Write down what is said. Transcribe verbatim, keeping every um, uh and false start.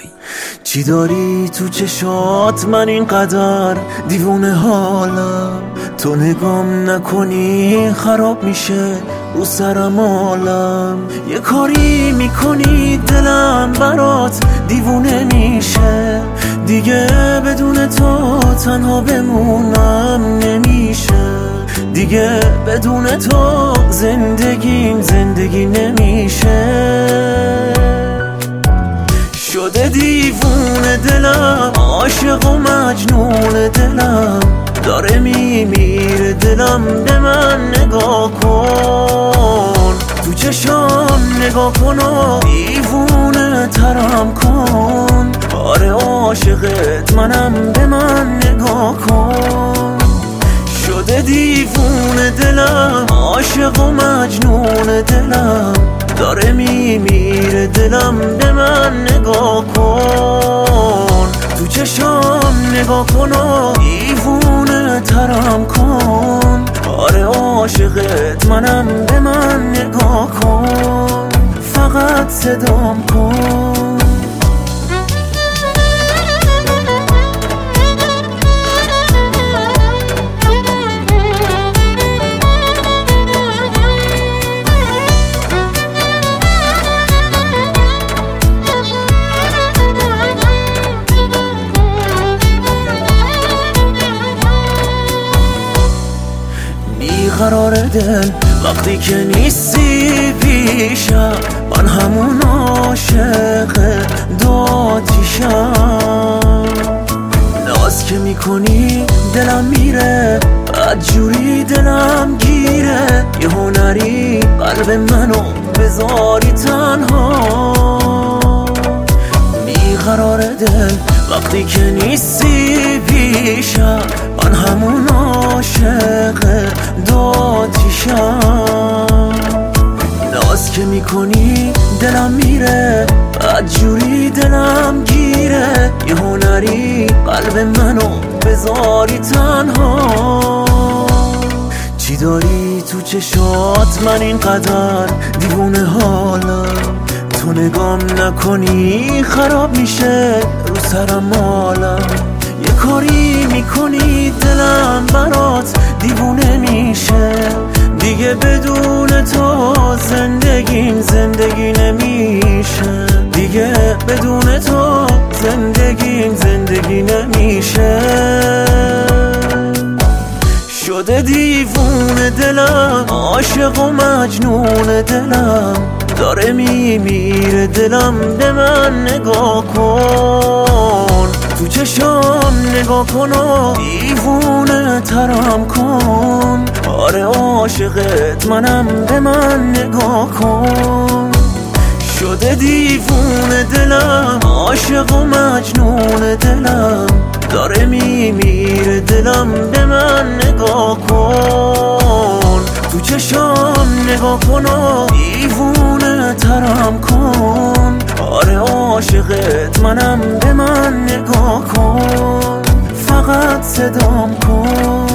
چی داری تو چشات من اینقدر دیوونه حالم، تو نگام نکنی خراب میشه رو سرم حالم. یه کاری میکنی دلم برات دیوونه میشه، دیگه بدون تو تنها بمونم نمیشه، دیگه بدون تو زندگیم زندگی نمیشه. شده دیوونه دلم، عاشق و مجنون دلم، داره میمیره دلم، به من نگاه کن، تو چشام نگاه کن و دیوونه ترم کن. آره عاشقت منم، به من نگاه کن. شده دیوونه دلم، عاشق و مجنون دلم، داره میمیره دلم، به من نگاه کن، تو چشام نگاه کن و دیوونه ترم کن. آره عاشقت منم، به من نگاه کن، فقط صدام کن. قرار دل وقتی که نیستی پیشم، من همون عاشق دو آتیشم. ناز که میکنی دلم میره، بدجوری دلم گیره، یه هنری قلب منو بذاری تنها. بیقرار دل وقتی که نیستی پیشم، من همون عاشق دو آتیشم. ناز که میکنی دلم میره، بدجوری دلم گیره، یه هنری قلب منو بذاری تنها. چی داری تو چشات من اینقدر دیوونه حالم، تو نگام نکنی خراب میشه رو سرم حالم. یه کاری میکنی دلم برات دیوونه میشه، دیگه بدون تو زندگیم زندگی نمیشه، دیگه بدون تو زندگیم زندگی نمیشه. شده دیوونه دلم، عاشق و مجنون دلم، داره میمیره دلم، به من نگاه کن، تو چشام نگاه کن و دیوونه ترم کن. آره عاشقت منم، به من نگاه کن. شده دیوونه دلم، عاشق و مجنون دلم، داره میمیره دلم، به من نگاه کن، تو چشام نگاه کن و دیوونه ترم کن. آره عاشقت منم، به من نگاه کن، فقط صدام کن.